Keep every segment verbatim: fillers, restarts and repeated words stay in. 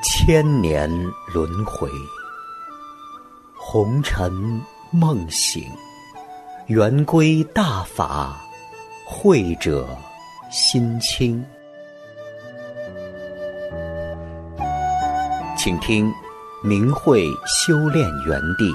千年轮回，红尘梦醒，圆归大法，慧者心清。请听明慧修炼园地。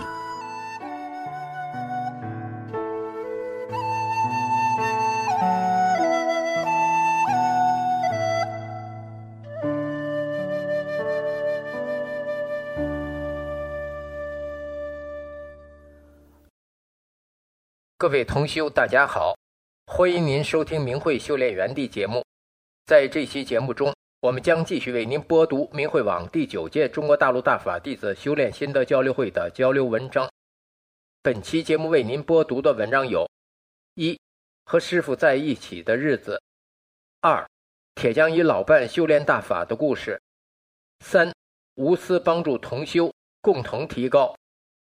各位同修大家好，欢迎您收听明慧修炼园地节目。在这期节目中，我们将继续为您播读明慧网第九届中国大陆大法弟子修炼心得交流会的交流文章。本期节目为您播读的文章有：一、和师父在一起的日子；二、铁匠与老伴修炼大法的故事；三、无私帮助同修共同提高。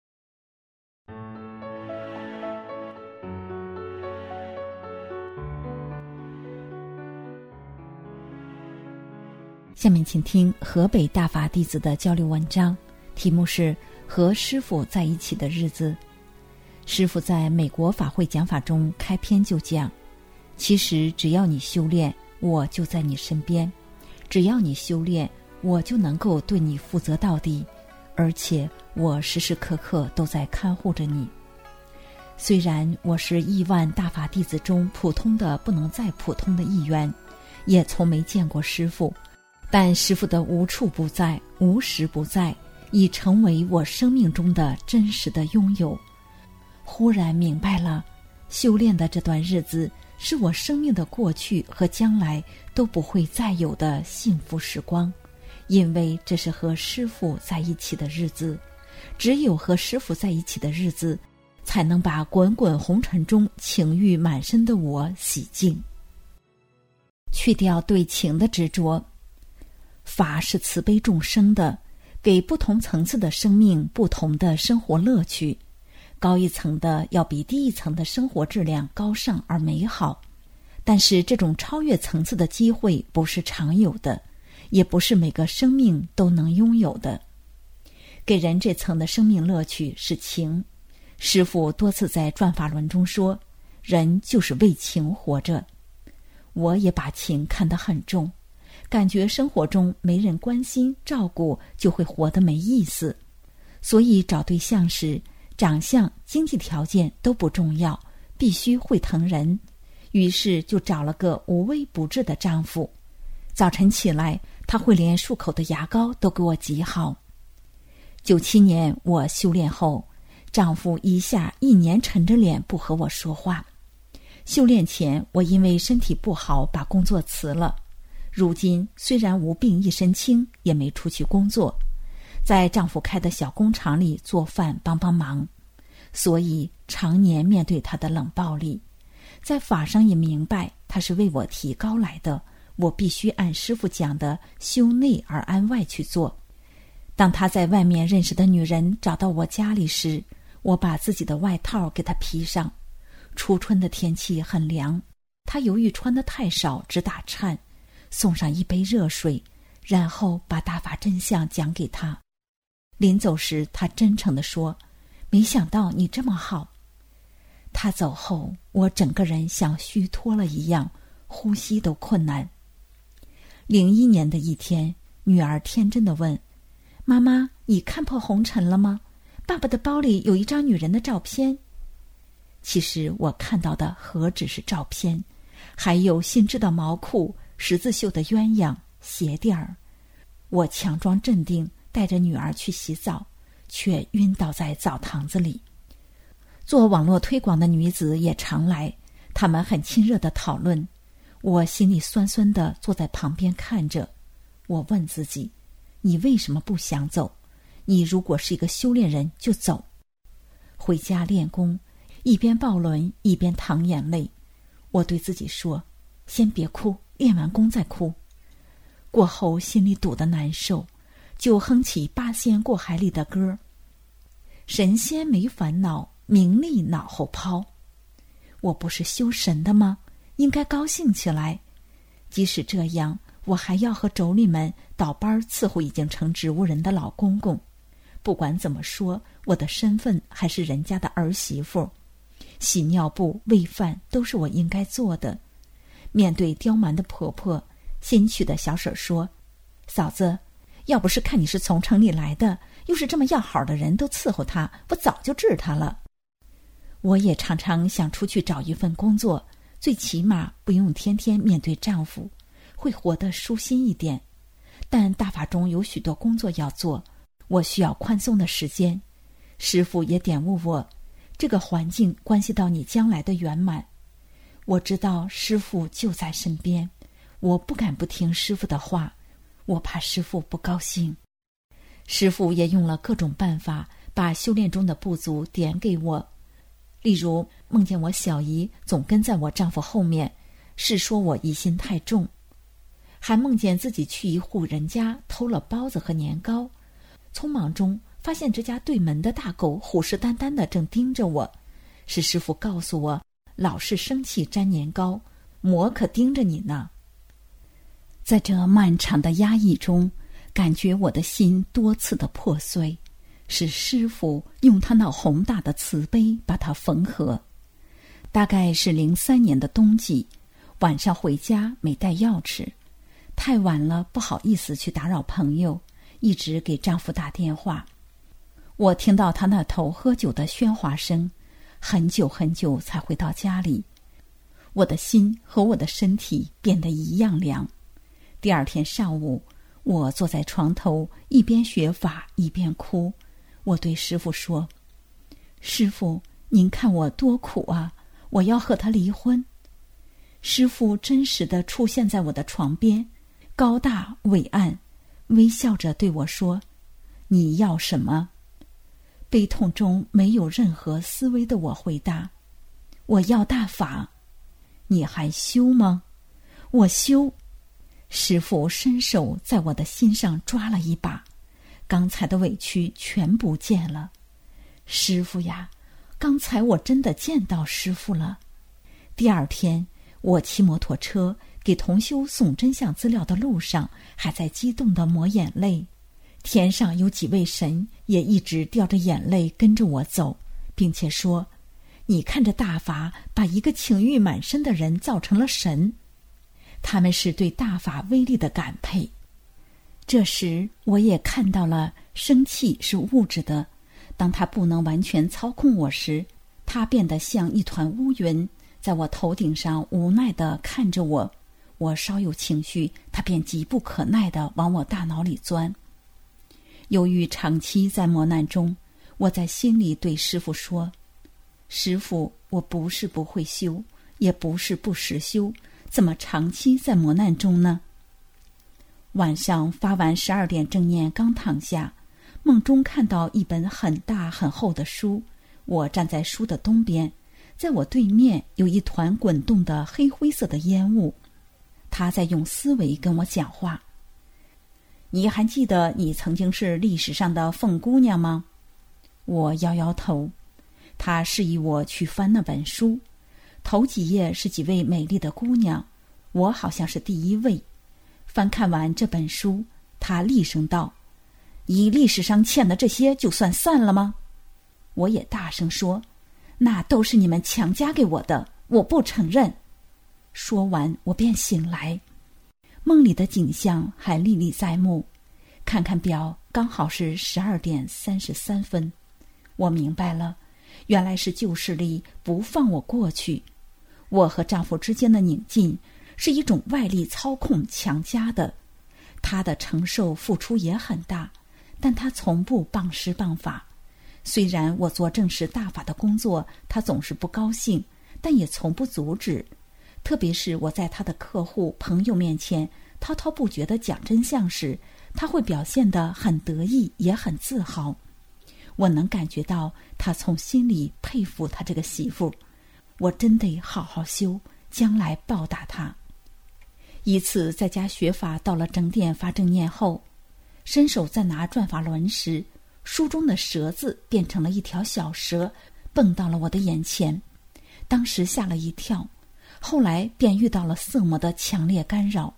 下面请听河北大法弟子的交流文章，题目是和师父在一起的日子。师父在美国法会讲法中开篇就讲，其实只要你修炼，我就在你身边，只要你修炼，我就能够对你负责到底，而且我时时刻刻都在看护着你。虽然我是亿万大法弟子中普通的不能再普通的一员，也从没见过师父，但师父的无处不在，无时不在，已成为我生命中的真实的拥有。忽然明白了，修炼的这段日子是我生命的过去和将来都不会再有的幸福时光，因为这是和师父在一起的日子。只有和师父在一起的日子，才能把滚滚红尘中情欲满身的我洗净，去掉对情的执着。法是慈悲众生的，给不同层次的生命不同的生活乐趣，高一层的要比低一层的生活质量高尚而美好。但是这种超越层次的机会不是常有的，也不是每个生命都能拥有的。给人这层的生命乐趣是情。师父多次在转法轮中说，人就是为情活着。我也把情看得很重，感觉生活中没人关心照顾，就会活得没意思。所以找对象时，长相经济条件都不重要，必须会疼人。于是就找了个无微不至的丈夫。早晨起来，他会连漱口的牙膏都给我挤好。九七年我修炼后，丈夫一下一年沉着脸不和我说话。修炼前，我因为身体不好把工作辞了。如今虽然无病一身轻，也没出去工作，在丈夫开的小工厂里做饭帮帮忙，所以常年面对他的冷暴力。在法上也明白他是为我提高来的，我必须按师父讲的修内而安外去做。当他在外面认识的女人找到我家里时，我把自己的外套给他披上。初春的天气很凉，他由于穿得太少直打颤，送上一杯热水，然后把大法真相讲给他。临走时，他真诚地说，没想到你这么好。他走后，我整个人像虚脱了一样，呼吸都困难。零一年的一天，女儿天真地问，妈妈，你看破红尘了吗？爸爸的包里有一张女人的照片。其实我看到的何止是照片，还有新织的毛裤，十字绣的鸳鸯鞋垫儿。我强装镇定，带着女儿去洗澡，却晕倒在澡堂子里。做网络推广的女子也常来，她们很亲热地讨论。我心里酸酸地坐在旁边看着。我问自己，你为什么不想走？你如果是一个修炼人就走。回家练功，一边抱轮一边淌眼泪。我对自己说，先别哭，练完功再哭。过后心里堵得难受，就哼起八仙过海里的歌，神仙没烦恼，名利脑后抛。我不是修神的吗？应该高兴起来。即使这样， 我还要和妯娌们倒班伺候已经成植物人的老公公。不管怎么说，我的身份还是人家的儿媳妇，洗尿布、喂饭都是我应该做的。面对刁蛮的婆婆，新娶的小婶说：“嫂子，要不是看你是从城里来的，又是这么要好的人都伺候她，我早就治她了。”我也常常想出去找一份工作，最起码不用天天面对丈夫，会活得舒心一点。但大法中有许多工作要做，我需要宽松的时间。师父也点悟我，这个环境关系到你将来的圆满。我知道师父就在身边，我不敢不听师父的话，我怕师父不高兴。师父也用了各种办法，把修炼中的不足点给我。例如梦见我小姨总跟在我丈夫后面，是说我疑心太重；还梦见自己去一户人家偷了包子和年糕，匆忙中发现这家对门的大狗虎视眈眈地正盯着我，是师父告诉我，老是生气沾年糕，魔可盯着你呢。在这漫长的压抑中，感觉我的心多次的破碎，是师父用他那宏大的慈悲把它缝合。大概是零三年的冬季，晚上回家没带钥匙，太晚了不好意思去打扰朋友，一直给丈夫打电话。我听到他那头喝酒的喧哗声，很久很久才回到家里。我的心和我的身体变得一样凉。第二天上午，我坐在床头，一边学法一边哭。我对师父说：“师父，您看我多苦啊，我要和他离婚。”师父真实地出现在我的床边，高大伟岸，微笑着对我说：“你要什么？”悲痛中没有任何思维的我回答：“我要大法。”“你还修吗？”“我修。”师父伸手在我的心上抓了一把，刚才的委屈全不见了。师父呀，刚才我真的见到师父了。第二天，我骑摩托车给同修送真相资料的路上，还在激动地抹眼泪。天上有几位神也一直掉着眼泪跟着我走，并且说：“你看着大法把一个情欲满身的人造成了神。”他们是对大法威力的感佩。这时我也看到了生气是物质的，当它不能完全操控我时，它变得像一团乌云，在我头顶上无奈地看着我。我稍有情绪，它便急不可耐地往我大脑里钻。由于长期在磨难中，我在心里对师父说：“师父，我不是不会修，也不是不实修，怎么长期在磨难中呢？”晚上发完十二点正念，刚躺下，梦中看到一本很大很厚的书，我站在书的东边，在我对面有一团滚动的黑灰色的烟雾，他在用思维跟我讲话。你还记得你曾经是历史上的凤姑娘吗？我摇摇头。他示意我去翻那本书，头几页是几位美丽的姑娘，我好像是第一位。翻看完这本书，他厉声道：“以历史上欠的这些就算散了吗？”我也大声说：“那都是你们强加给我的，我不承认。”说完，我便醒来。梦里的景象还历历在目，看看表，刚好是十二点三十三分。我明白了，原来是旧势力不放我过去。我和丈夫之间的拧进是一种外力操控强加的，他的承受付出也很大，但他从不谤师谤法。虽然我做正式大法的工作，他总是不高兴，但也从不阻止。特别是我在他的客户朋友面前滔滔不绝地讲真相时，他会表现得很得意，也很自豪。我能感觉到他从心里佩服他这个媳妇，我真得好好修，将来报答他。一次在家学法，到了正殿发正念后，伸手在拿转法轮时，书中的蛇字变成了一条小蛇，蹦到了我的眼前。当时吓了一跳，后来便遇到了色魔的强烈干扰，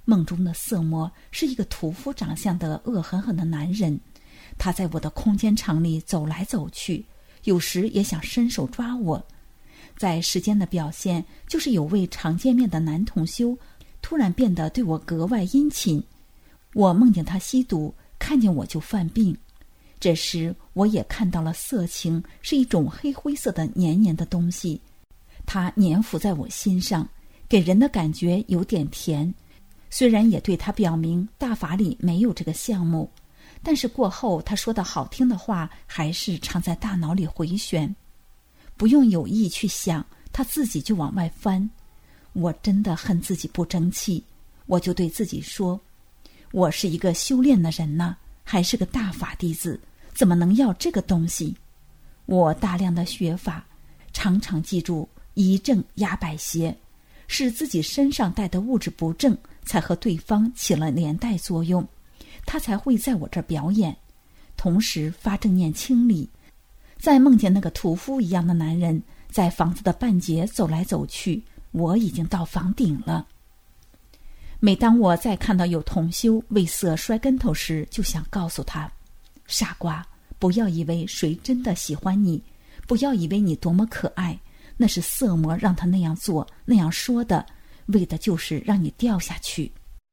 梦中的色魔是一个屠夫长相的恶狠狠的男人，他在我的空间场里走来走去，有时也想伸手抓我。在时间的表现，就是有位常见面的男同修突然变得对我格外殷勤。我梦见他吸毒，看见我就犯病。这时我也看到了色情是一种黑灰色的黏黏的东西，它粘附在我心上，给人的感觉有点甜。虽然也对他表明大法里没有这个项目，但是过后他说的好听的话还是常在大脑里回旋，不用有意去想，他自己就往外翻。我真的恨自己不争气，我就对自己说，我是一个修炼的人呢，还是个大法弟子，怎么能要这个东西？我大量的学法，常常记住一正压百邪，是自己身上带的物质不正，才和对方起了连带作用，他才会在我这儿表演。同时发正念清理，再梦见那个屠夫一样的男人在房子的半截走来走去，我已经到房顶了。每当我再看到有同修为色摔跟头时，就想告诉他，傻瓜，不要以为谁真的喜欢你，不要以为你多么可爱，那是色魔让他那样做那样说的，为的就是让你掉下去。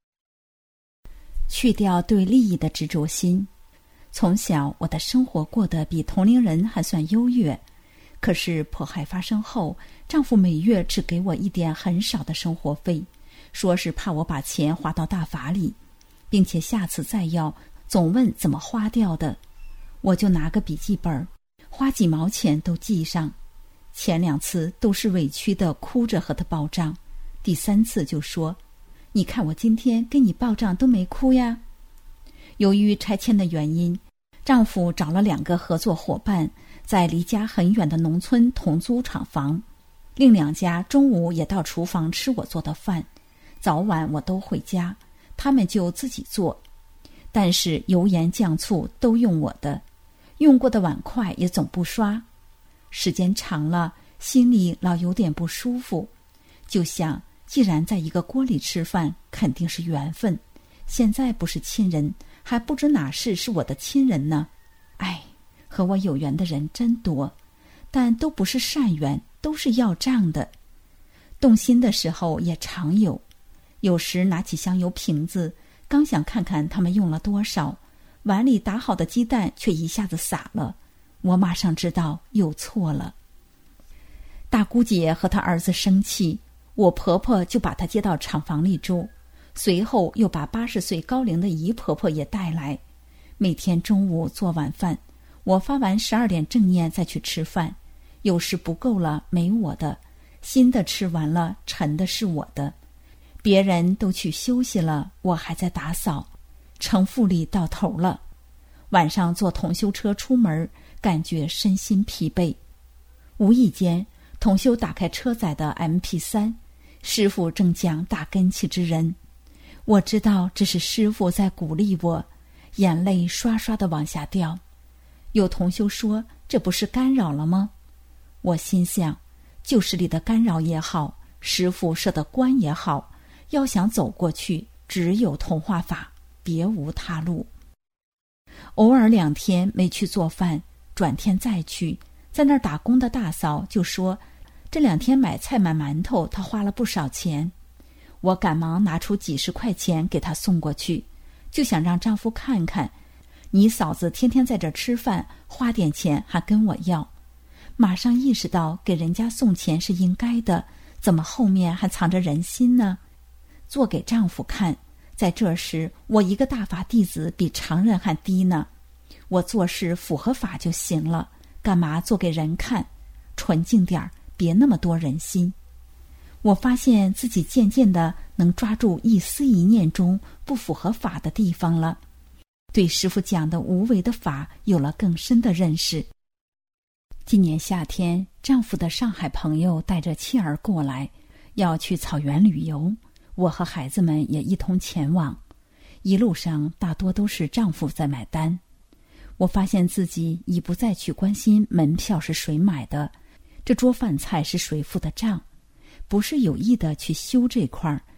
去掉对利益的执着心。从小我的生活过得比同龄人还算优越，可是迫害发生后，丈夫每月只给我一点很少的生活费，说是怕我把钱花到大法里，并且下次再要总问怎么花掉的。我就拿个笔记本，花几毛钱都记上。前两次都是委屈的哭着和他报账，第三次就说，你看我今天跟你报账都没哭呀。由于拆迁的原因，丈夫找了两个合作伙伴，在离家很远的农村同租厂房，另两家中午也到厨房吃我做的饭，早晚我都回家，他们就自己做。但是油盐酱醋都用我的，用过的碗筷也总不刷。时间长了，心里老有点不舒服，就想既然在一个锅里吃饭，肯定是缘分，现在不是亲人，还不知哪事是我的亲人呢。哎，和我有缘的人真多，但都不是善缘，都是要账的。动心的时候也常有，有时拿起香油瓶子，刚想看看他们用了多少，碗里打好的鸡蛋却一下子洒了，我马上知道又错了。大姑姐和她儿子生气，我婆婆就把她接到厂房里住，随后又把八十岁高龄的姨婆婆也带来。每天中午做晚饭，我发完十二点正念再去吃饭，有时不够了没我的，新的吃完了，沉的是我的。别人都去休息了，我还在打扫，成复利到头了。晚上坐同修车出门，感觉身心疲惫。无意间，同修打开车载的 M P 三， 师父正讲大根器之人。我知道这是师父在鼓励我，眼泪刷刷地往下掉。有同修说，这不是干扰了吗？我心想，旧势力的干扰也好，师父设的关也好，要想走过去，只有同化法，别无他路。偶尔两天没去做饭，转天再去，在那儿打工的大嫂就说，这两天买菜买馒头她花了不少钱。我赶忙拿出几十块钱给她送过去，就想让丈夫看看，你嫂子天天在这儿吃饭，花点钱还跟我要。马上意识到给人家送钱是应该的，怎么后面还藏着人心呢？做给丈夫看，在这时我一个大法弟子比常人还低呢，我做事符合法就行了，干嘛做给人看？纯净点儿，别那么多人心。我发现自己渐渐的能抓住一丝一念中不符合法的地方了，对师父讲的无为的法有了更深的认识。今年夏天，丈夫的上海朋友带着妻儿过来，要去草原旅游，我和孩子们也一同前往。一路上大多都是丈夫在买单。我发现自己已不再去关心门票是谁买的，这桌饭菜是谁付的账，不是有意的去修这块儿，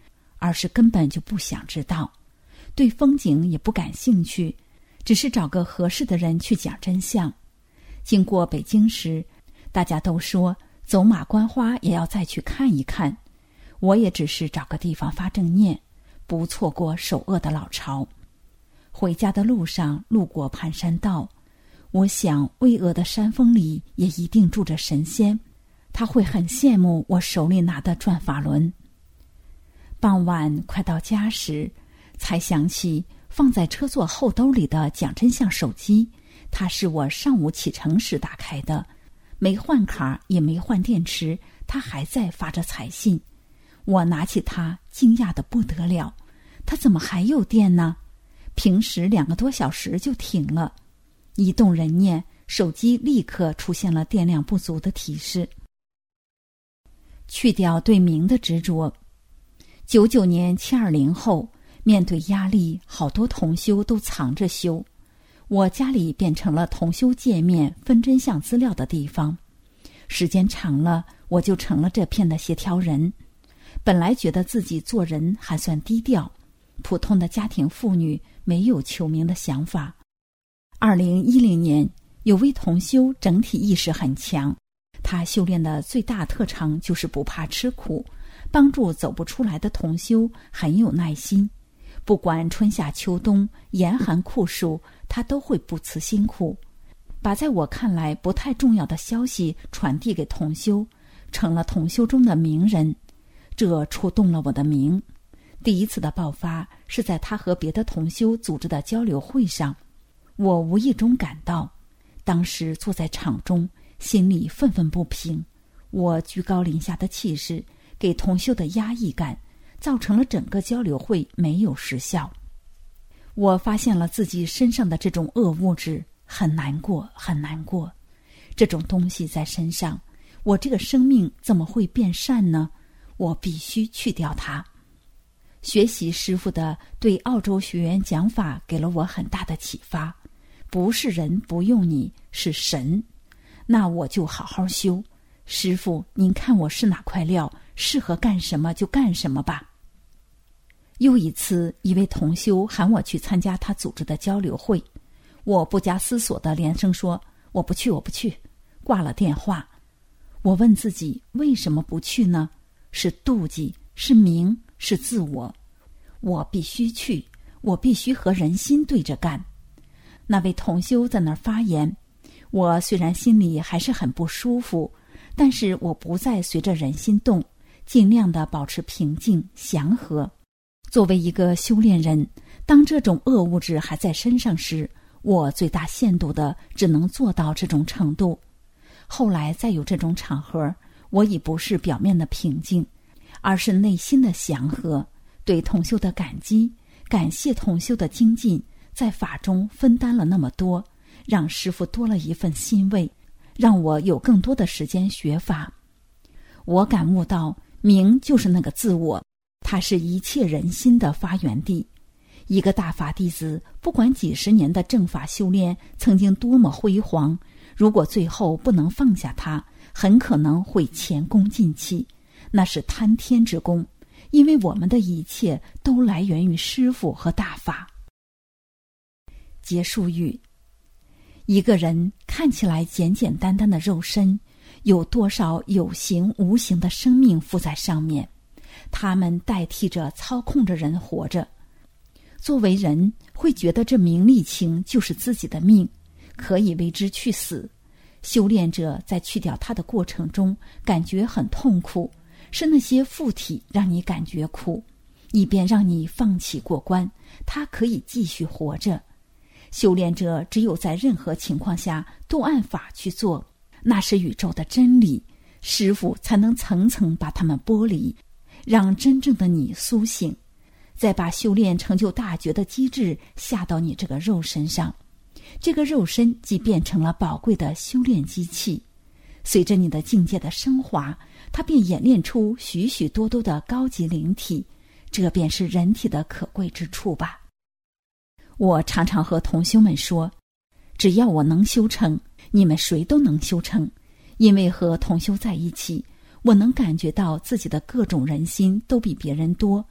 而是根本就不想知道，对风景也不感兴趣，只是找个合适的人去讲真相。经过北京时，大家都说走马观花也要再去看一看，我也只是找个地方发正念，不错过首恶的老巢。回家的路上路过盘山道，我想巍峨的山峰里也一定住着神仙，他会很羡慕我手里拿的转法轮。傍晚快到家时，才想起放在车座后兜里的讲真相手机，它是我上午启程时打开的，没换卡也没换电池，它还在发着彩信。我拿起它，惊讶得不得了，它怎么还有电呢？平时两个多小时就停了。一动人念，手机立刻出现了电量不足的提示。去掉对名的执着。九九年七二零后，面对压力，好多同修都藏着修，我家里变成了同修界面分真相资料的地方。时间长了，我就成了这片的协调人。本来觉得自己做人还算低调，普通的家庭妇女，没有求名的想法。二零一零年，有位同修整体意识很强，他修炼的最大特长就是不怕吃苦，帮助走不出来的同修，很有耐心。不管春夏秋冬，严寒酷暑，他都会不辞辛苦，把在我看来不太重要的消息传递给同修，成了同修中的名人。这触动了我的名。第一次的爆发是在他和别的同修组织的交流会上，我无意中感到，当时坐在场中，心里愤愤不平。我居高临下的气势，给同修的压抑感，造成了整个交流会没有实效。我发现了自己身上的这种恶物质，很难过，很难过。这种东西在身上，我这个生命怎么会变善呢？我必须去掉它。学习师父的对澳洲学员讲法，给了我很大的启发。不是人不用你，是神。那我就好好修。师父，您看我是哪块料，适合干什么就干什么吧。又一次，一位同修喊我去参加他组织的交流会，我不加思索地连声说我不去，我不去，挂了电话。我问自己为什么不去呢？是妒忌，是名，是自我。我必须去，我必须和人心对着干。那位同修在那儿发言，我虽然心里还是很不舒服，但是我不再随着人心动，尽量的保持平静祥和。作为一个修炼人，当这种恶物质还在身上时，我最大限度的只能做到这种程度。后来再有这种场合，我已不是表面的平静，而是内心的祥和，对同修的感激，感谢同修的精进，在法中分担了那么多，让师父多了一份欣慰，让我有更多的时间学法。我感悟到，明就是那个自我，它是一切人心的发源地。一个大法弟子，不管几十年的正法修炼曾经多么辉煌，如果最后不能放下它，很可能会前功尽弃，那是贪天之功，因为我们的一切都来源于师父和大法。结束语：一个人看起来简简单单的肉身，有多少有形无形的生命附在上面，他们代替着操控着人活着。作为人，会觉得这名利情就是自己的命，可以为之去死。修炼者在去掉它的过程中感觉很痛苦，是那些附体让你感觉苦，以便让你放弃过关，它可以继续活着。修炼者只有在任何情况下都按法去做，那是宇宙的真理，师父才能层层把它们剥离，让真正的你苏醒，再把修炼成就大觉的机制下到你这个肉身上。这个肉身即变成了宝贵的修炼机器，随着你的境界的升华，它便演练出许许多多的高级灵体，这便是人体的可贵之处吧。我常常和同修们说，只要我能修成，你们谁都能修成。因为和同修在一起，我能感觉到自己的各种人心都比别人多，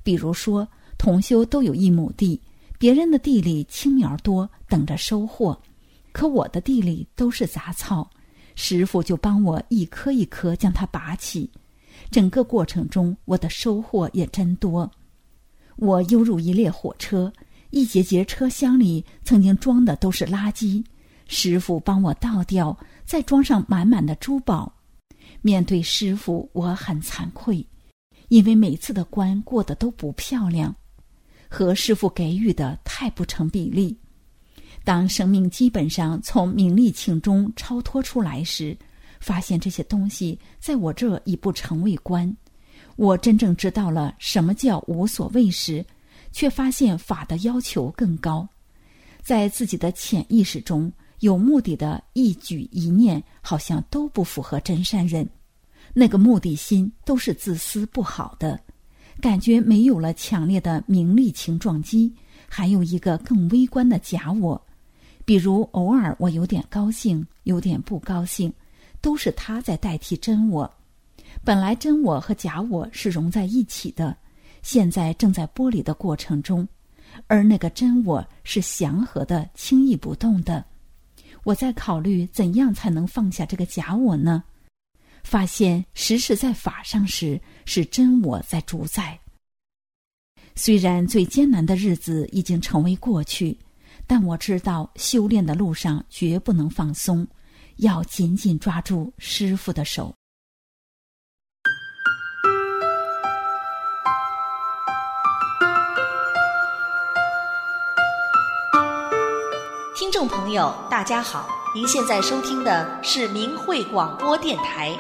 比如说，同修都有一亩地，别人的地里青苗多，等着收获，可我的地里都是杂草，师父就帮我一颗一颗将它拔起。整个过程中，我的收获也真多。我犹如一列火车，一节节车厢里曾经装的都是垃圾，师父帮我倒掉，再装上满满的珠宝。面对师父，我很惭愧，因为每次的关过得都不漂亮，和师父给予的太不成比例。当生命基本上从名利情中超脱出来时，发现这些东西在我这已不成为关。我真正知道了什么叫无所谓时，却发现法的要求更高。在自己的潜意识中，有目的的一举一念好像都不符合真善忍，那个目的心都是自私不好的，感觉没有了强烈的名利情撞击，还有一个更微观的假我。比如偶尔我有点高兴，有点不高兴，都是他在代替真我。本来真我和假我是融在一起的，现在正在剥离的过程中，而那个真我是祥和的，轻易不动的。我在考虑怎样才能放下这个假我呢？发现时时在法上时，是真我在主宰。虽然最艰难的日子已经成为过去，但我知道修炼的路上绝不能放松，要紧紧抓住师父的手。 听众朋友大家好，您现在收听的是明慧广播电台。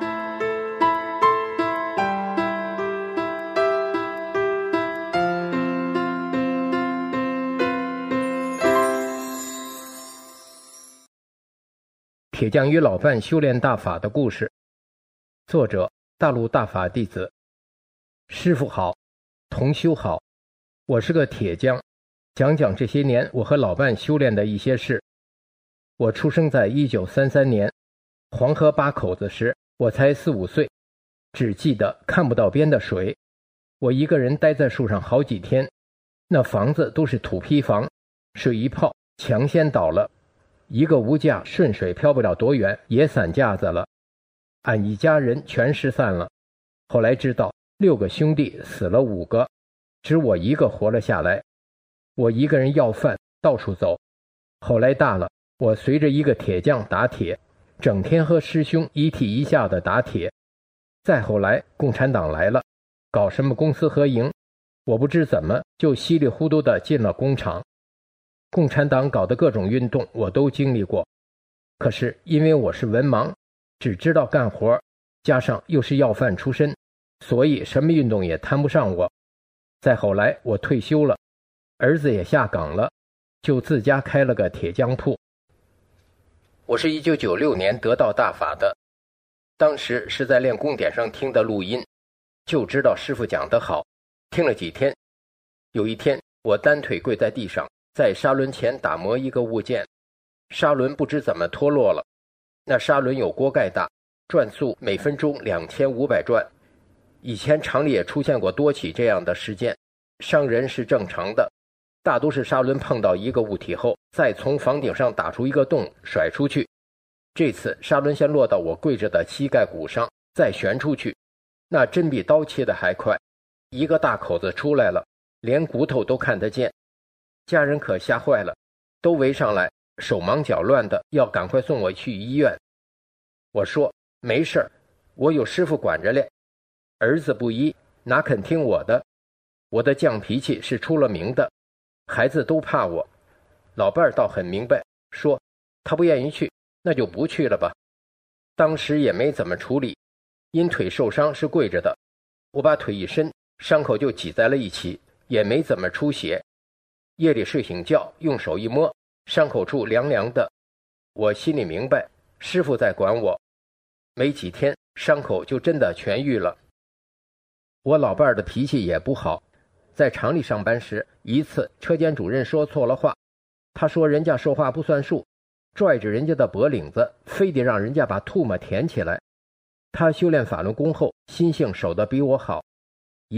铁匠与老伴修炼大法的故事，作者大陆大法弟子。师父好，同修好，我是个铁匠，讲讲这些年我和老伴修炼的一些事。我出生在一九三三年，黄河八口子时，我才四五岁，只记得看不到边的水。我一个人待在树上好几天，那房子都是土坯房，水一泡，墙先倒了，一个无架顺水漂不了多远，也散架子了。俺一家人全失散了。后来知道六个兄弟死了五个，只我一个活了下来。我一个人要饭，到处走。后来大了，我随着一个铁匠打铁，整天和师兄一替一下的打铁。再后来共产党来了，搞什么公私合营，我不知怎么就稀里糊涂的进了工厂。共产党搞的各种运动我都经历过，可是因为我是文盲，只知道干活，加上又是要饭出身，所以什么运动也谈不上我。再后来我退休了，儿子也下岗了，就自家开了个铁匠铺。我是一九九六年得到大法的，当时是在练功点上听的录音，就知道师父讲得好，听了几天。有一天我单腿跪在地上，在砂轮前打磨一个物件，砂轮不知怎么脱落了，那砂轮有锅盖大，转速每分钟两千五百转。以前厂里也出现过多起这样的事件，伤人是正常的，大都是砂轮碰到一个物体后，再从房顶上打出一个洞甩出去。这次砂轮先落到我跪着的膝盖骨上，再旋出去，那真比刀切的还快，一个大口子出来了，连骨头都看得见。家人可吓坏了，都围上来，手忙脚乱的要赶快送我去医院。我说没事儿，我有师傅管着嘞。儿子不依，哪肯听我的？我的犟脾气是出了名的，孩子都怕我。老伴儿倒很明白，说他不愿意去，那就不去了吧。当时也没怎么处理，因腿受伤是跪着的，我把腿一伸，伤口就挤在了一起，也没怎么出血。夜里睡醒觉，用手一摸，伤口处凉凉的，我心里明白师父在管我。没几天伤口就真的痊愈了。我老伴儿的脾气也不好，在厂里上班时，一次车间主任说错了话，他说人家说话不算数，拽着人家的脖领子，非得让人家把唾沫填起来。他修炼法轮功后，心性守得比我好。一次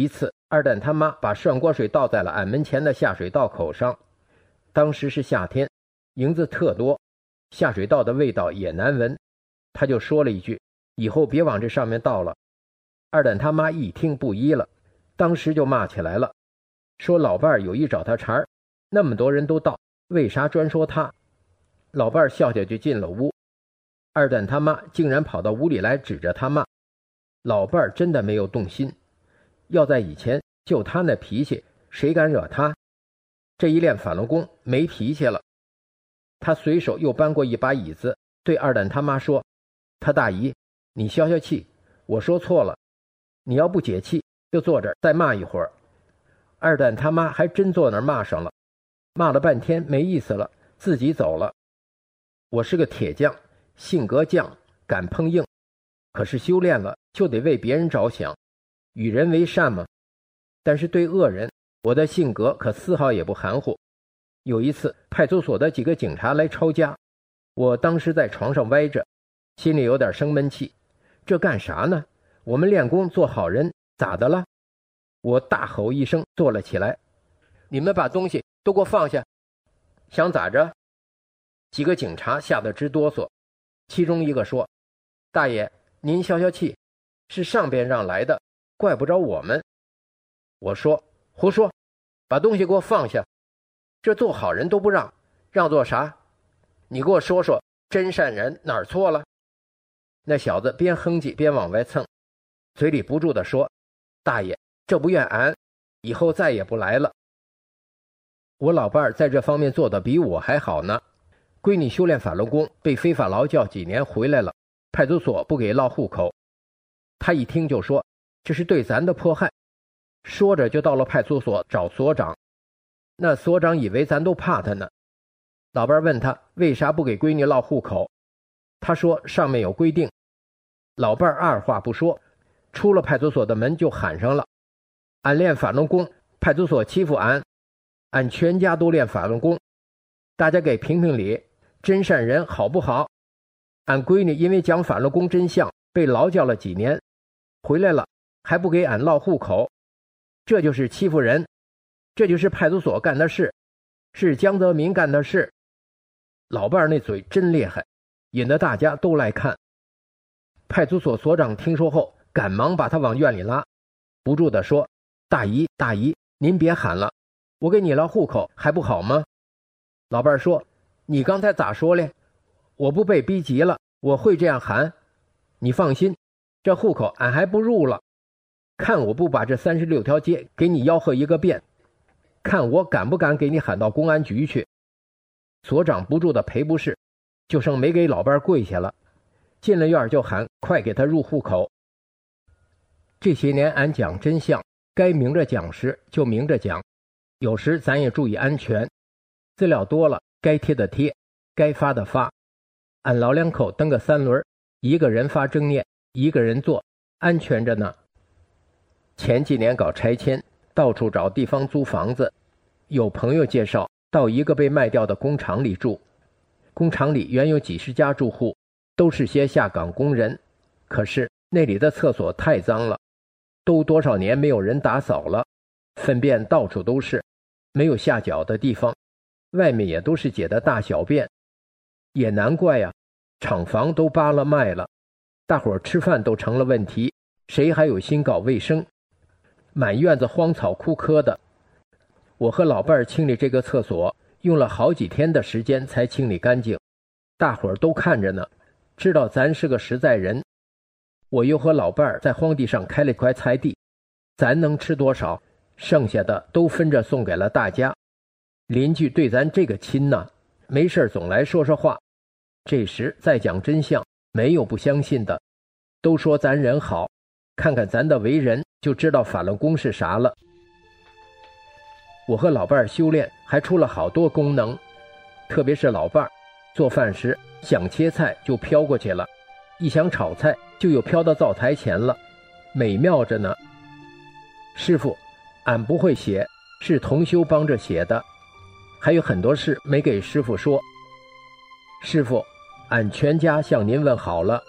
二蛋他妈把涮锅水倒在了俺门前的下水道口上。当时是夏天，蝇子特多，下水道的味道也难闻。他就说了一句，以后别往这上面倒了。二蛋他妈一听不依了，当时就骂起来了，说老伴儿有意找他茬儿，那么多人都倒，为啥专说他？老伴儿笑笑就进了屋。二蛋他妈竟然跑到屋里来指着他骂。老伴儿真的没有动心，要在以前就他那脾气，谁敢惹他？这一练法轮功没脾气了。他随手又搬过一把椅子，对二蛋他妈说，他大姨，你消消气，我说错了，你要不解气就坐这儿再骂一会儿。二蛋他妈还真坐那儿骂上了，骂了半天没意思了，自己走了。我是个铁匠，性格犟，敢碰硬，可是修炼了就得为别人着想，与人为善嘛。但是对恶人，我的性格可丝毫也不含糊。有一次派出所的几个警察来抄家，我当时在床上歪着，心里有点生闷气，这干啥呢？我们练功做好人，咋的了？我大吼一声坐了起来，你们把东西都给我放下。想咋着？几个警察吓得直哆嗦，其中一个说，大爷您消消气，是上边让来的，怪不着我们。我说胡说，把东西给我放下，这做好人都不让，让做啥？你给我说说真善人哪儿错了？那小子边哼唧边往外蹭，嘴里不住地说，大爷这不怨俺，以后再也不来了。我老伴儿在这方面做得比我还好呢，闺女修炼法轮功被非法劳教几年回来了，派出所不给落户口，他一听就说这是对咱的迫害，说着就到了派出所找所长。那所长以为咱都怕他呢。老伴问他为啥不给闺女落户口，他说上面有规定。老伴二话不说，出了派出所的门就喊上了，俺练法轮功，派出所欺负俺，俺全家都练法轮功，大家给评评理，真善人好不好？俺闺女因为讲法轮功真相被劳教了几年，回来了还不给俺落户口，这就是欺负人，这就是派出所干的事，是江泽民干的事。老伴那嘴真厉害，引得大家都来看。派出所所长听说后赶忙把他往院里拉，不住地说，大姨大姨您别喊了，我给你落户口还不好吗？老伴说，你刚才咋说嘞？我不被逼急了，我会这样喊？你放心，这户口俺还不入了，看我不把这三十六条街给你吆喝一个遍，看我敢不敢给你喊到公安局去。所长不住的赔不是，就剩没给老伴跪下了，进了院就喊快给他入户口。这些年俺讲真相，该明着讲时就明着讲，有时咱也注意安全，资料多了该贴的贴，该发的发。俺老两口蹬个三轮，一个人发正念，一个人做，安全着呢。前几年搞拆迁，到处找地方租房子，有朋友介绍到一个被卖掉的工厂里住。工厂里原有几十家住户，都是些下岗工人，可是那里的厕所太脏了，都多少年没有人打扫了，粪便到处都是，没有下脚的地方，外面也都是解的大小便。也难怪呀、啊，厂房都扒了卖了，大伙儿吃饭都成了问题，谁还有心搞卫生？满院子荒草枯柯的。我和老伴儿清理这个厕所用了好几天的时间才清理干净，大伙儿都看着呢，知道咱是个实在人。我又和老伴儿在荒地上开了块菜地，咱能吃多少，剩下的都分着送给了大家。邻居对咱这个亲呢，没事总来说说话，这时再讲真相，没有不相信的，都说咱人好，看看咱的为人就知道法轮功是啥了。我和老伴儿修炼还出了好多功能，特别是老伴儿做饭时想切菜就飘过去了，一想炒菜就又飘到灶台前了，美妙着呢。师傅，俺不会写，是同修帮着写的，还有很多事没给师傅说。师傅，俺全家向您问好了。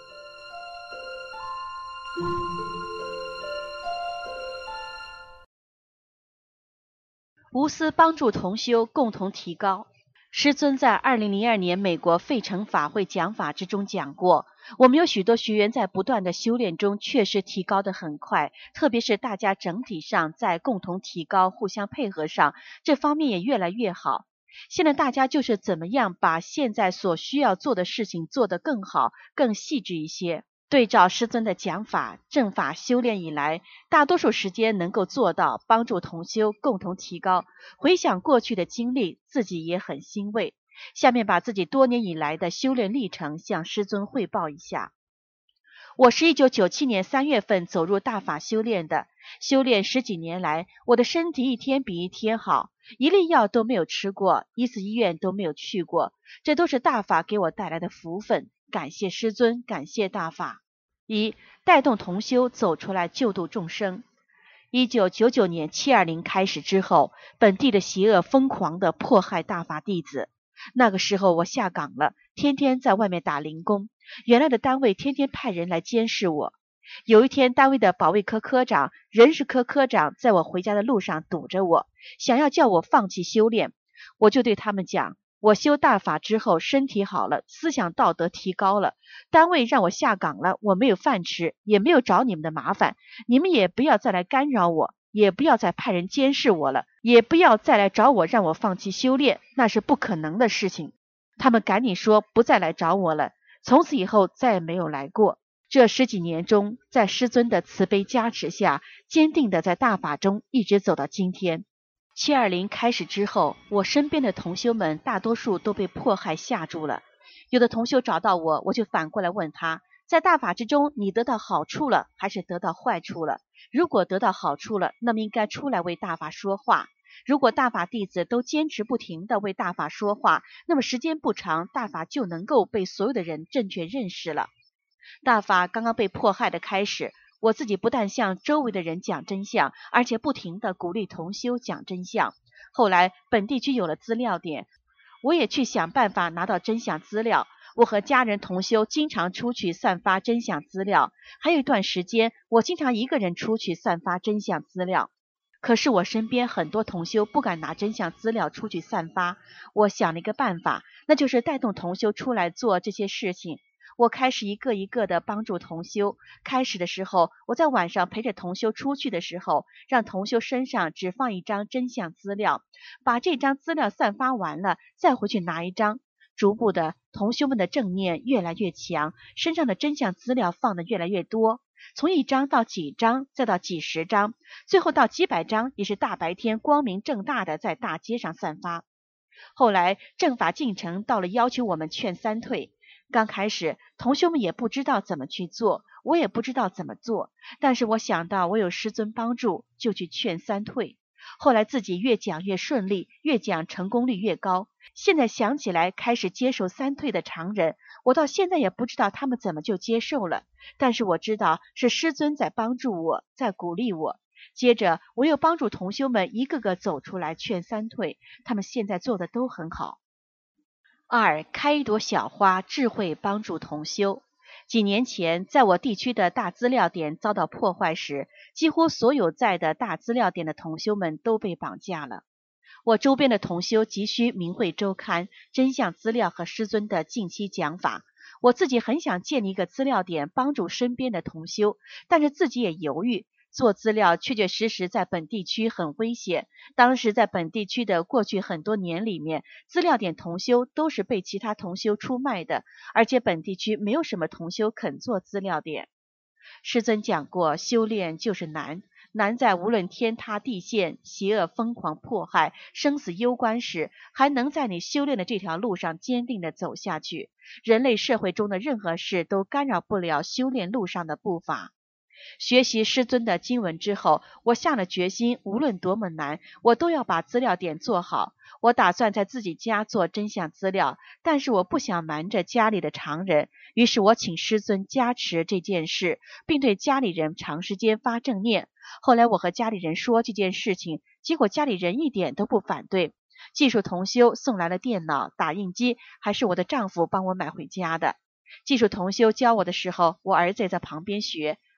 无私帮助同修共同提高。师尊在二零零二年美国费城法会讲法之中讲过，我们有许多学员在不断的修炼中确实提高得很快，特别是大家整体上在共同提高、互相配合上，这方面也越来越好。现在大家就是怎么样把现在所需要做的事情做得更好、更细致一些。对照师尊的讲法，正法修炼以来，大多数时间能够做到帮助同修共同提高。回想过去的经历，自己也很欣慰。下面把自己多年以来的修炼历程向师尊汇报一下。我是一九九七年三月份走入大法修炼的，修炼十几年来，我的身体一天比一天好，一粒药都没有吃过，一次医院都没有去过，这都是大法给我带来的福分。感谢师尊，感谢大法。一、带动同修走出来救度众生。一九九九年七二零开始之后，本地的邪恶疯狂地迫害大法弟子。那个时候我下岗了，天天在外面打零工，原来的单位天天派人来监视我。有一天，单位的保卫科科长、人事科科长在我回家的路上堵着我，想要叫我放弃修炼。我就对他们讲，我修大法之后身体好了，思想道德提高了，单位让我下岗了，我没有饭吃，也没有找你们的麻烦，你们也不要再来干扰我，也不要再派人监视我了，也不要再来找我让我放弃修炼，那是不可能的事情。他们赶紧说不再来找我了，从此以后再也没有来过。这十几年中，在师尊的慈悲加持下，坚定地在大法中一直走到今天。七二零开始之后，我身边的同修们大多数都被迫害吓住了。有的同修找到我，我就反过来问他，在大法之中你得到好处了还是得到坏处了？如果得到好处了，那么应该出来为大法说话。如果大法弟子都坚持不停地为大法说话，那么时间不长，大法就能够被所有的人正确认识了。大法刚刚被迫害的开始，我自己不但向周围的人讲真相，而且不停地鼓励同修讲真相。后来本地区有了资料点，我也去想办法拿到真相资料。我和家人同修经常出去散发真相资料，还有一段时间我经常一个人出去散发真相资料。可是我身边很多同修不敢拿真相资料出去散发，我想了一个办法，那就是带动同修出来做这些事情。我开始一个一个的帮助同修。开始的时候，我在晚上陪着同修出去的时候，让同修身上只放一张真相资料，把这张资料散发完了，再回去拿一张。逐步的，同修们的正念越来越强，身上的真相资料放得越来越多，从一张到几张，再到几十张，最后到几百张，也是大白天光明正大的在大街上散发。后来正法进程到了要求我们劝三退。刚开始同修们也不知道怎么去做，我也不知道怎么做，但是我想到我有师尊帮助，就去劝三退。后来自己越讲越顺利，越讲成功率越高。现在想起来，开始接受三退的常人，我到现在也不知道他们怎么就接受了，但是我知道是师尊在帮助我，在鼓励我。接着我又帮助同修们一个个走出来劝三退，他们现在做的都很好。二、开一朵小花，智慧帮助同修。几年前，在我地区的大资料点遭到破坏时，几乎所有在的大资料点的同修们都被绑架了。我周边的同修急需明慧周刊、真相资料和师尊的近期讲法。我自己很想建立一个资料点，帮助身边的同修，但是自己也犹豫。做资料确确实实在本地区很危险，当时在本地区的过去很多年里面，资料点同修都是被其他同修出卖的，而且本地区没有什么同修肯做资料点。师尊讲过，修炼就是难，难在无论天塌地陷、邪恶疯狂迫害、生死攸关时，还能在你修炼的这条路上坚定地走下去。人类社会中的任何事都干扰不了修炼路上的步伐。学习师尊的经文之后，我下了决心，无论多么难，我都要把资料点做好。我打算在自己家做真相资料，但是我不想瞒着家里的常人，于是我请师尊加持这件事，并对家里人长时间发正念。后来我和家里人说这件事情，结果家里人一点都不反对。技术同修送来了电脑、打印机，还是我的丈夫帮我买回家的。技术同修教我的时候，我儿子也在旁边学。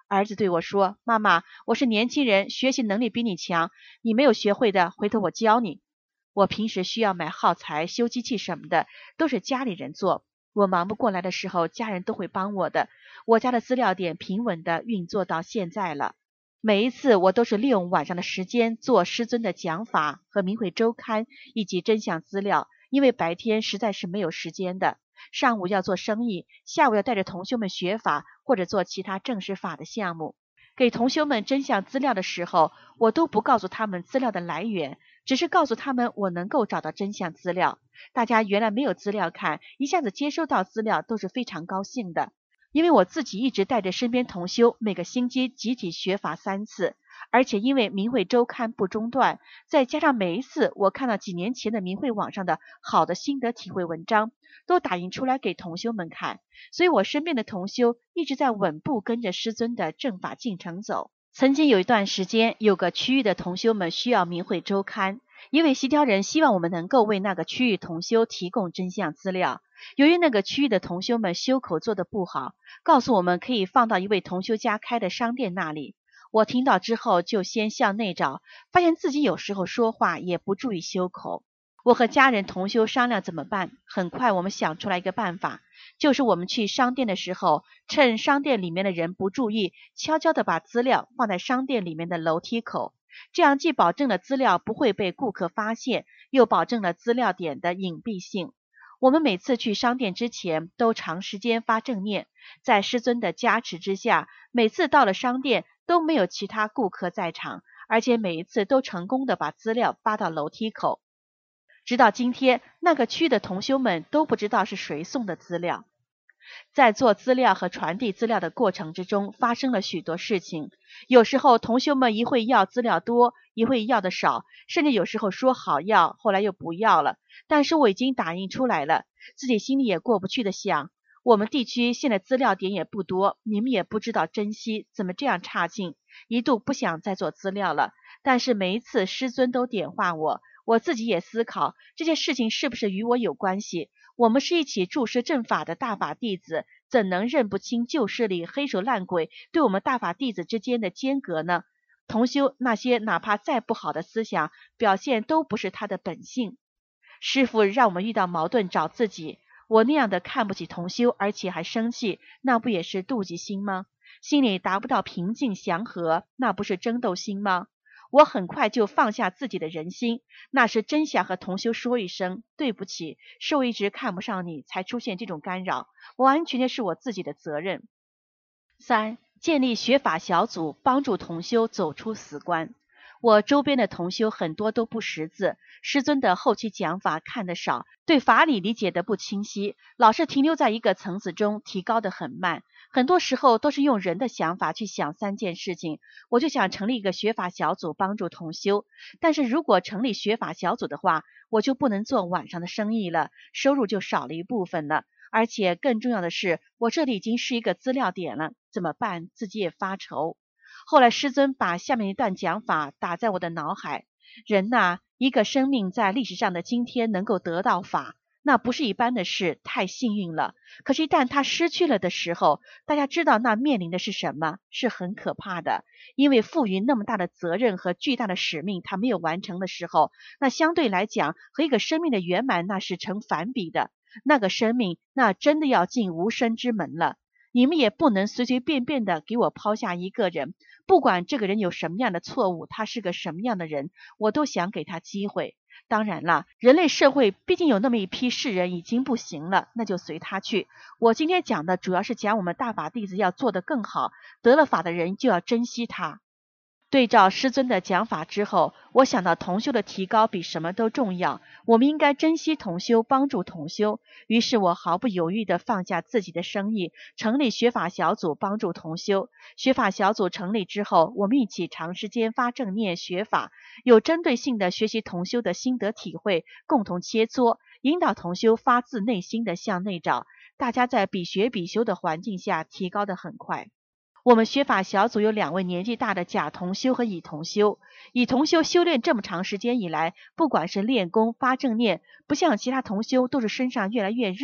儿子对我说，妈妈，我是年轻人，学习能力比你强，你没有学会的，回头我教你。我平时需要买耗材、修机器什么的，都是家里人做。我忙不过来的时候，家人都会帮我的。我家的资料点平稳地运作到现在了。每一次我都是利用晚上的时间做师尊的讲法和明慧周刊以及真相资料，因为白天实在是没有时间的。上午要做生意，下午要带着同修们学法或者做其他正式法的项目。给同修们真相资料的时候，我都不告诉他们资料的来源，只是告诉他们我能够找到真相资料。大家原来没有资料看，一下子接收到资料都是非常高兴的。因为我自己一直带着身边同修每个星期集体学法三次，而且因为明慧周刊不中断，再加上每一次我看到几年前的明慧网上的好的心得体会文章都打印出来给同修们看，所以我身边的同修一直在稳步跟着师尊的正法进程走。曾经有一段时间，有个区域的同修们需要明慧周刊，一位协调人希望我们能够为那个区域同修提供真相资料。由于那个区域的同修们修口做得不好，告诉我们可以放到一位同修家开的商店那里。我听到之后就先向内找，发现自己有时候说话也不注意修口。我和家人同修商量怎么办，很快我们想出来一个办法，就是我们去商店的时候，趁商店里面的人不注意，悄悄地把资料放在商店里面的楼梯口，这样既保证了资料不会被顾客发现，又保证了资料点的隐蔽性。我们每次去商店之前都长时间发正念，在师尊的加持之下，每次到了商店都没有其他顾客在场，而且每一次都成功的把资料发到楼梯口。直到今天，那个区的同修们都不知道是谁送的资料。在做资料和传递资料的过程之中，发生了许多事情。有时候同修们一会要资料多，一会要的少，甚至有时候说好要，后来又不要了。但是我已经打印出来了，自己心里也过不去的想，我们地区现在资料点也不多，你们也不知道珍惜，怎么这样差劲？一度不想再做资料了。但是每一次师尊都点化我，我自己也思考这件事情是不是与我有关系。我们是一起注释正法的大法弟子，怎能认不清旧势力黑手烂鬼对我们大法弟子之间的间隔呢？同修那些哪怕再不好的思想表现都不是他的本性。师父让我们遇到矛盾找自己，我那样的看不起同修而且还生气，那不也是妒忌心吗？心里达不到平静祥和，那不是争斗心吗？我很快就放下自己的人心，那是真想和同修说一声对不起，是我一直看不上你才出现这种干扰，完全是我自己的责任。三、建立学法小组，帮助同修走出死关。我周边的同修很多都不识字，师尊的后期讲法看得少，对法理理解的不清晰，老是停留在一个层次中，提高得很慢。很多时候都是用人的想法去想三件事情。我就想成立一个学法小组帮助同修，但是如果成立学法小组的话，我就不能做晚上的生意了，收入就少了一部分了。而且更重要的是，我这里已经是一个资料点了，怎么办？自己也发愁。后来师尊把下面一段讲法打在我的脑海，人呐，一个生命在历史上的今天能够得到法，那不是一般的事，太幸运了。可是一旦他失去了的时候，大家知道那面临的是什么？是很可怕的。因为赋予那么大的责任和巨大的使命他没有完成的时候，那相对来讲和一个生命的圆满那是成反比的。那个生命那真的要进无生之门了。你们也不能随随便便的给我抛下一个人，不管这个人有什么样的错误，他是个什么样的人，我都想给他机会。当然了，人类社会毕竟有那么一批世人已经不行了，那就随他去。我今天讲的主要是讲我们大法弟子要做得更好，得了法的人就要珍惜他。对照师尊的讲法之后，我想到同修的提高比什么都重要，我们应该珍惜同修，帮助同修。于是我毫不犹豫地放下自己的生意，成立学法小组帮助同修。学法小组成立之后，我们一起长时间发正念学法，有针对性的学习同修的心得体会，共同切磋，引导同修发自内心的向内找。大家在比学比修的环境下提高得很快。我们学法小组有两位年纪大的甲同修和乙同修。乙同修修炼这么长时间以来，不管是练功发正念，不像其他同修都是身上越来越热，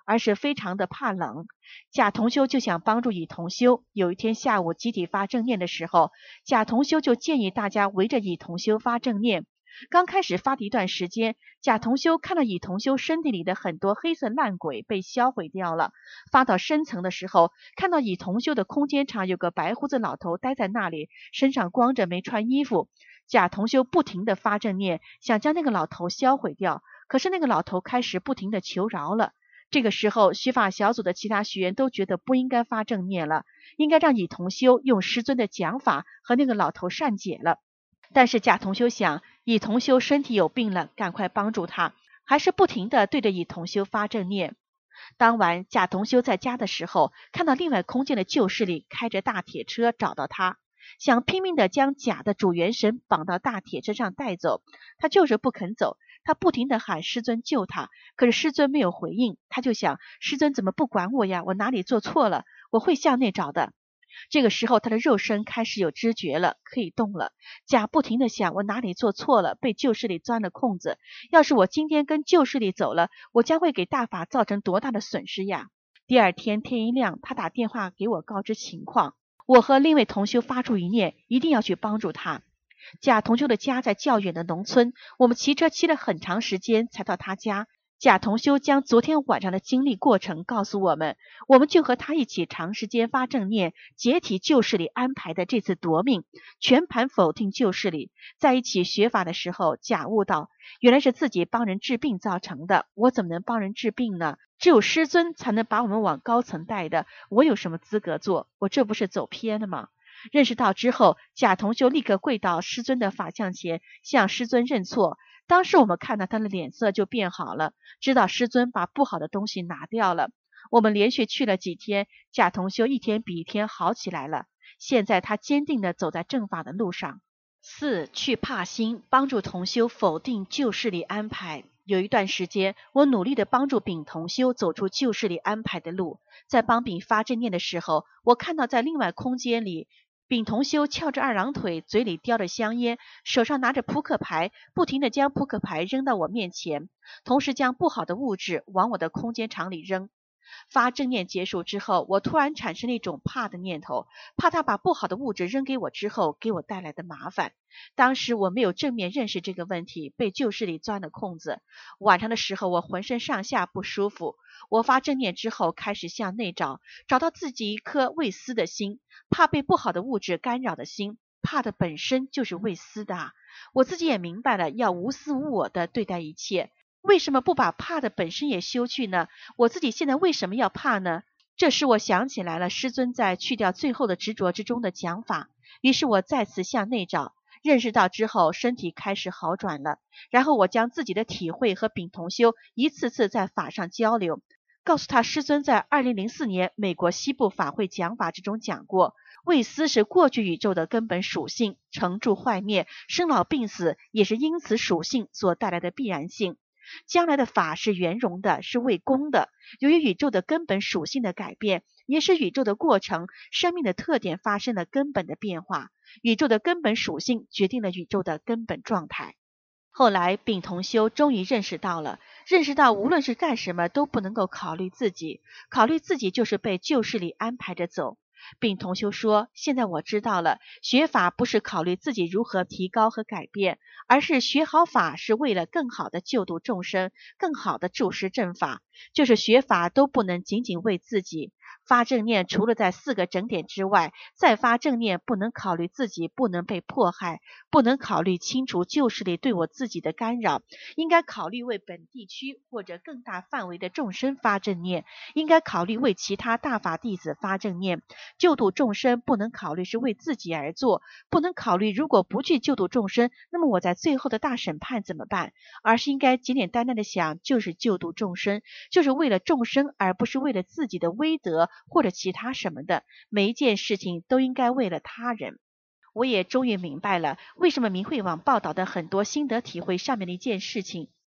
而是非常的怕冷。甲同修就想帮助乙同修，有一天下午集体发正念的时候，甲同修就建议大家围着乙同修发正念。刚开始发的一段时间，甲同修看到乙同修身体里的很多黑色烂鬼被销毁掉了。发到深层的时候，看到乙同修的空间场有个白胡子老头待在那里，身上光着没穿衣服。甲同修不停地发正念，想将那个老头销毁掉，可是那个老头开始不停地求饶了。这个时候，学法小组的其他学员都觉得不应该发正念了，应该让乙同修用师尊的讲法和那个老头善解了。但是甲同修想，乙同修身体有病了，赶快帮助他，还是不停地对着乙同修发正念。当晚甲同修在家的时候，看到另外空间的旧势力开着大铁车找到他，想拼命地将甲的主元神绑到大铁车上带走，他就是不肯走。他不停地喊师尊救他，可是师尊没有回应，他就想，师尊怎么不管我呀？我哪里做错了？我会向内找的。这个时候他的肉身开始有知觉了，可以动了。甲不停地想，我哪里做错了？被旧势力钻了空子，要是我今天跟旧势力走了，我将会给大法造成多大的损失呀？第二天天一亮，他打电话给我告知情况，我和另一位同修发出一念，一定要去帮助他。甲同修的家在较远的农村，我们骑车骑了很长时间才到他家。甲同修将昨天晚上的经历过程告诉我们，我们就和他一起长时间发正念，解体旧势力安排的这次夺命，全盘否定旧势力。在一起学法的时候，甲悟到，原来是自己帮人治病造成的，我怎么能帮人治病呢？只有师尊才能把我们往高层带的，我有什么资格做？我这不是走偏了吗？认识到之后，甲同修立刻跪到师尊的法像前，向师尊认错。当时我们看到他的脸色就变好了，知道师尊把不好的东西拿掉了。我们连续去了几天，甲同修一天比一天好起来了。现在他坚定地走在正法的路上。四、去怕心，帮助同修否定旧势力安排。有一段时间，我努力地帮助丙同修走出旧势力安排的路。在帮丙发正念的时候，我看到在另外空间里，丙同修翘着二郎腿，嘴里叼着香烟，手上拿着扑克牌，不停地将扑克牌扔到我面前，同时将不好的物质往我的空间场里扔。发正念结束之后，我突然产生了一种怕的念头，怕他把不好的物质扔给我之后给我带来的麻烦。当时我没有正面认识这个问题，被旧势力钻了空子。晚上的时候我浑身上下不舒服，我发正念之后开始向内找，找到自己一颗畏思的心，怕被不好的物质干扰的心，怕的本身就是畏思的啊。我自己也明白了，要无私无我的对待一切。为什么不把怕的本身也修去呢？我自己现在为什么要怕呢？这时我想起来了师尊在去掉最后的执着之中的讲法，于是我再次向内找，认识到之后身体开始好转了。然后我将自己的体会和丙同修一次次在法上交流，告诉他师尊在二零零四年美国西部法会讲法之中讲过，畏思是过去宇宙的根本属性，成住坏灭，生老病死也是因此属性所带来的必然性。将来的法是圆融的，是为功的。由于宇宙的根本属性的改变，也是宇宙的过程，生命的特点发生了根本的变化。宇宙的根本属性决定了宇宙的根本状态。后来丙同修终于认识到了，认识到无论是干什么都不能够考虑自己，考虑自己就是被旧势力安排着走。丙同修说，现在我知道了，学法不是考虑自己如何提高和改变，而是学好法是为了更好的救度众生，更好的注释正法，就是学法都不能仅仅为自己。发正念除了在四个整点之外，再发正念不能考虑自己不能被迫害，不能考虑清除旧势力对我自己的干扰，应该考虑为本地区或者更大范围的众生发正念，应该考虑为其他大法弟子发正念。救度众生不能考虑是为自己而做，不能考虑如果不去救度众生，那么我在最后的大审判怎么办，而是应该简简单单的想，就是救度众生，就是为了众生，而不是为了自己的威德或者其他什么的，每一件事情都应该为了他人。我也终于明白了，为什么明慧网报道的很多心得体会上面的一件事情，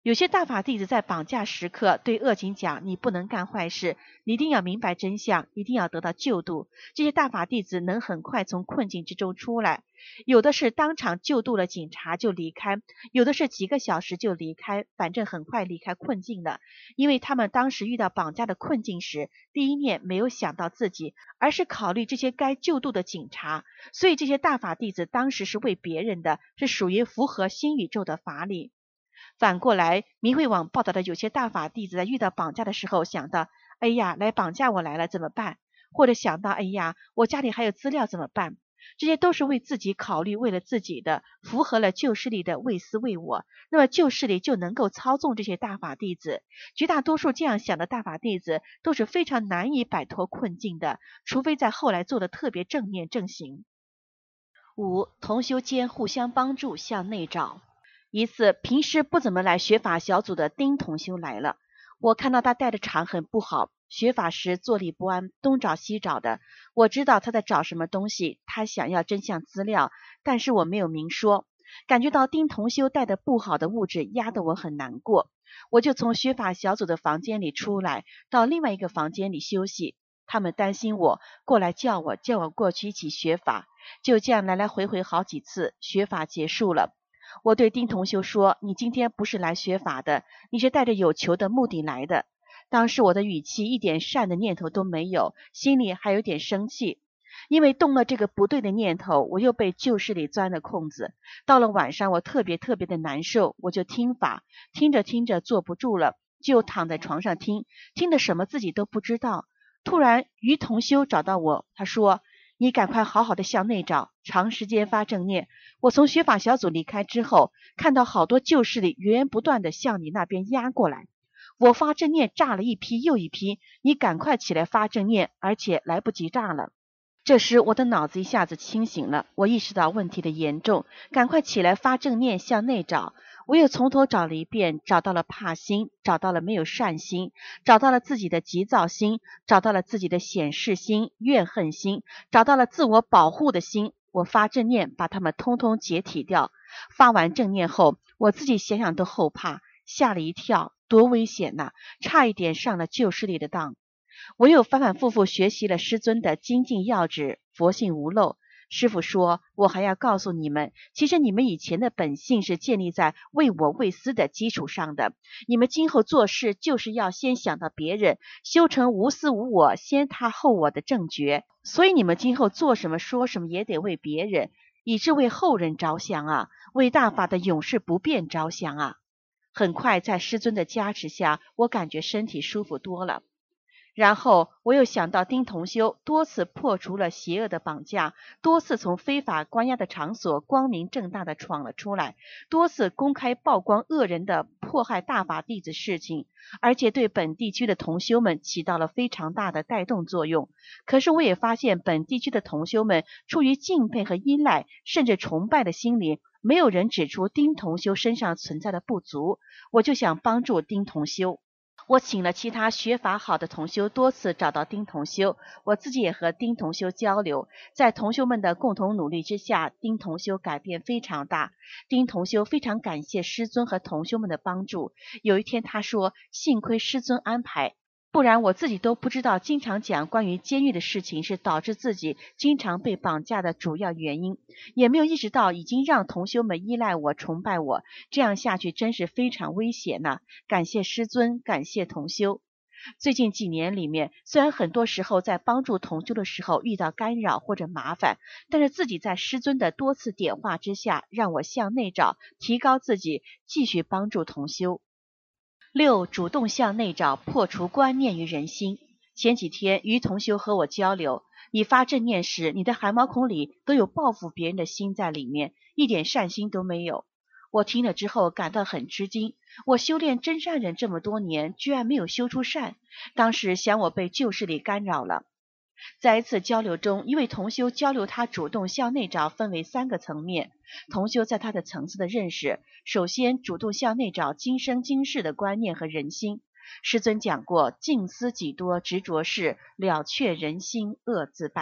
有些大法弟子在绑架时刻对恶警讲，你不能干坏事，你一定要明白真相，一定要得到救度。这些大法弟子能很快从困境之中出来，有的是当场救度了警察就离开，有的是几个小时就离开，反正很快离开困境了。因为他们当时遇到绑架的困境时，第一念没有想到自己，而是考虑这些该救度的警察，所以这些大法弟子当时是为别人的，是属于符合新宇宙的法理。反过来，明慧网报道的有些大法弟子在遇到绑架的时候想到，哎呀，来绑架我来了怎么办？或者想到，哎呀，我家里还有资料怎么办？这些都是为自己考虑，为了自己的，符合了旧势力的为私为我，那么旧势力就能够操纵这些大法弟子。绝大多数这样想的大法弟子都是非常难以摆脱困境的，除非在后来做的特别正面正行。五、同修间互相帮助，向内找。一次，平时不怎么来学法小组的丁同修来了，我看到他带的场很不好，学法时坐立不安，东找西找的。我知道他在找什么东西，他想要真相资料，但是我没有明说。感觉到丁同修带的不好的物质压得我很难过，我就从学法小组的房间里出来，到另外一个房间里休息。他们担心我，过来叫我叫我过去一起学法，就这样来来回回好几次。学法结束了，我对丁同修说，你今天不是来学法的，你是带着有求的目的来的。当时我的语气一点善的念头都没有，心里还有点生气，因为动了这个不对的念头，我又被旧势力钻了空子。到了晚上我特别特别的难受，我就听法，听着听着坐不住了，就躺在床上听，听的什么自己都不知道。突然于同修找到我，他说，你赶快好好的向内找，长时间发正念。我从学法小组离开之后，看到好多旧势力源源不断的向你那边压过来，我发正念炸了一批又一批，你赶快起来发正念，而且来不及炸了。这时我的脑子一下子清醒了，我意识到问题的严重，赶快起来发正念向内找。我又从头找了一遍，找到了怕心，找到了没有善心，找到了自己的急躁心，找到了自己的显示心、怨恨心，找到了自我保护的心。我发正念把它们通通解体掉。发完正念后，我自己想想都后怕，吓了一跳，多危险呐、啊！差一点上了旧势力的当。我又反反复复学习了师尊的精进要旨，佛性无漏。师父说，我还要告诉你们，其实你们以前的本性是建立在为我为私的基础上的，你们今后做事就是要先想到别人，修成无私无我，先他后我的正觉。所以你们今后做什么说什么也得为别人，以致为后人着想啊，为大法的永世不变着想啊。很快在师尊的加持下，我感觉身体舒服多了。然后我又想到丁同修多次破除了邪恶的绑架，多次从非法关押的场所光明正大的闯了出来，多次公开曝光恶人的迫害大法弟子事情，而且对本地区的同修们起到了非常大的带动作用。可是我也发现本地区的同修们出于敬佩和依赖甚至崇拜的心理，没有人指出丁同修身上存在的不足，我就想帮助丁同修。我请了其他学法好的同修多次找到丁同修，我自己也和丁同修交流，在同修们的共同努力之下，丁同修改变非常大。丁同修非常感谢师尊和同修们的帮助。有一天他说，幸亏师尊安排，不然我自己都不知道经常讲关于监狱的事情是导致自己经常被绑架的主要原因，也没有意识到已经让同修们依赖我崇拜我，这样下去真是非常危险呐、啊！感谢师尊，感谢同修。最近几年里面，虽然很多时候在帮助同修的时候遇到干扰或者麻烦，但是自己在师尊的多次点化之下，让我向内找，提高自己，继续帮助同修。六、主动向内找，破除观念与人心。前几天于同修和我交流，你发正念时，你的汗毛孔里都有报复别人的心在里面，一点善心都没有。我听了之后感到很吃惊，我修炼真善忍这么多年，居然没有修出善，当时想我被旧势力干扰了。在一次交流中，一位同修交流他主动向内找分为三个层面。同修在他的层次的认识，首先主动向内找今生今世的观念和人心。师尊讲过，静思己多执着事，了却人心恶自败。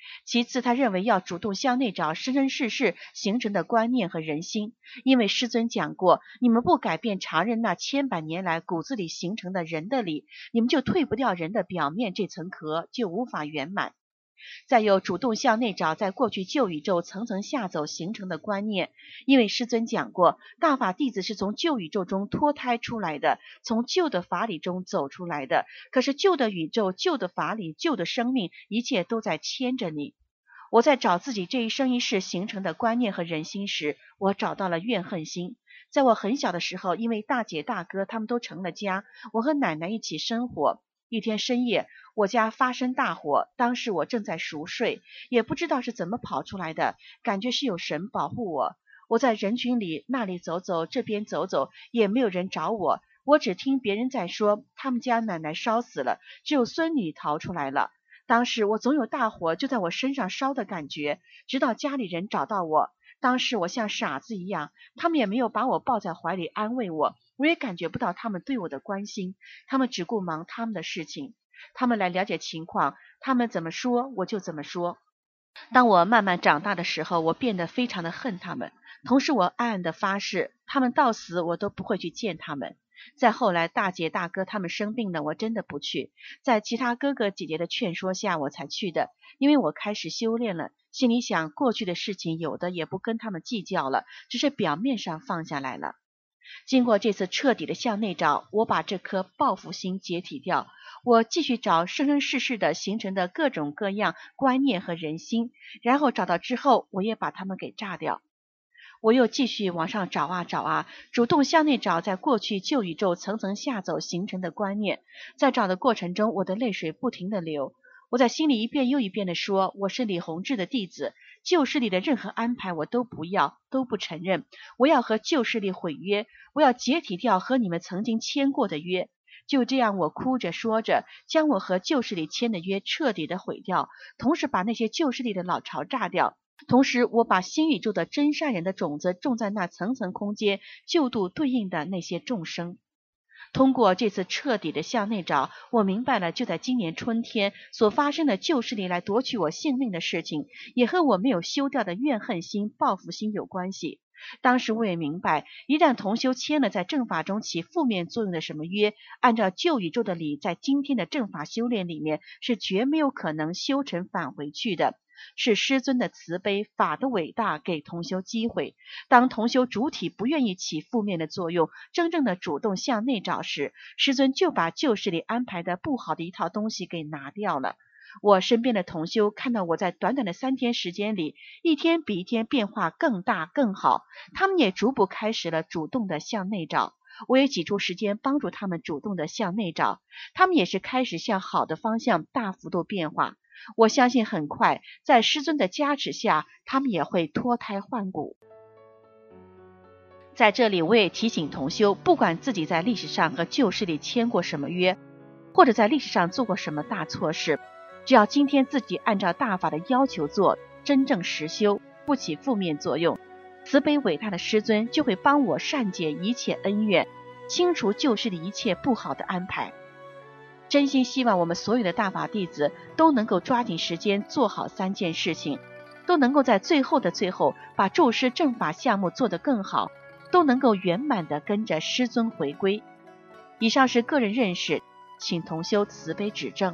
其次，他认为要主动向内找生生世世形成的观念和人心，因为师尊讲过，你们不改变常人那千百年来骨子里形成的人的理，你们就退不掉人的表面这层壳，就无法圆满。再有主动向内找在过去旧宇宙层层下走形成的观念，因为师尊讲过，大法弟子是从旧宇宙中脱胎出来的，从旧的法理中走出来的，可是旧的宇宙、旧的法理、旧的生命，一切都在牵着你。我在找自己这一生一世形成的观念和人心时，我找到了怨恨心。在我很小的时候，因为大姐大哥他们都成了家，我和奶奶一起生活。一天深夜，我家发生大火，当时我正在熟睡，也不知道是怎么跑出来的，感觉是有神保护我。我在人群里那里走走，这边走走，也没有人找我，我只听别人在说他们家奶奶烧死了，只有孙女逃出来了。当时我总有大火就在我身上烧的感觉，直到家里人找到我。当时我像傻子一样，他们也没有把我抱在怀里安慰我，我也感觉不到他们对我的关心，他们只顾忙他们的事情。他们来了解情况，他们怎么说我就怎么说。当我慢慢长大的时候，我变得非常的恨他们，同时我暗暗的发誓，他们到死我都不会去见他们。再后来大姐大哥他们生病了，我真的不去，在其他哥哥姐姐的劝说下我才去的，因为我开始修炼了，心里想过去的事情有的也不跟他们计较了，只是表面上放下来了。经过这次彻底的向内找，我把这颗报复心解体掉，我继续找生生世世的形成的各种各样观念和人心，然后找到之后我也把它们给炸掉。我又继续往上找啊找啊，主动向内找在过去旧宇宙层层下走形成的观念，在找的过程中我的泪水不停地流，我在心里一遍又一遍地说，我是李洪志的弟子，旧势力的任何安排我都不要，都不承认，我要和旧势力毁约，我要解体掉和你们曾经签过的约。就这样我哭着说着，将我和旧势力签的约彻底的毁掉，同时把那些旧势力的老巢炸掉，同时我把新宇宙的真善人的种子种在那层层空间救度对应的那些众生。通过这次彻底的向内找，我明白了就在今年春天所发生的旧势力来夺取我性命的事情，也和我没有修掉的怨恨心、报复心有关系。当时我也明白，一旦同修签了在正法中起负面作用的什么约，按照旧宇宙的理，在今天的正法修炼里面是绝没有可能修成返回去的。是师尊的慈悲，法的伟大给同修机会。当同修主体不愿意起负面的作用，真正的主动向内找时，师尊就把旧势力安排的不好的一套东西给拿掉了。我身边的同修看到我在短短的三天时间里，一天比一天变化更大更好，他们也逐步开始了主动的向内找。我也挤出时间帮助他们主动的向内找，他们也是开始向好的方向大幅度变化。我相信很快在师尊的加持下，他们也会脱胎换骨。在这里我也提醒同修，不管自己在历史上和旧势力签过什么约，或者在历史上做过什么大错事，只要今天自己按照大法的要求做，真正实修，不起负面作用，慈悲伟大的师尊就会帮我善解一切恩怨，清除旧势力一切不好的安排。真心希望我们所有的大法弟子都能够抓紧时间做好三件事情，都能够在最后的最后把注师正法项目做得更好，都能够圆满地跟着师尊回归。以上是个人认识，请同修慈悲指正。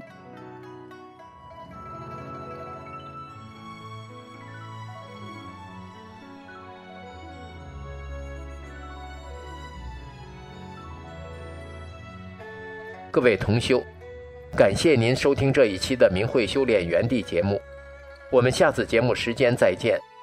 各位同修，感谢您收听这一期的明慧修炼园地节目，我们下次节目时间再见。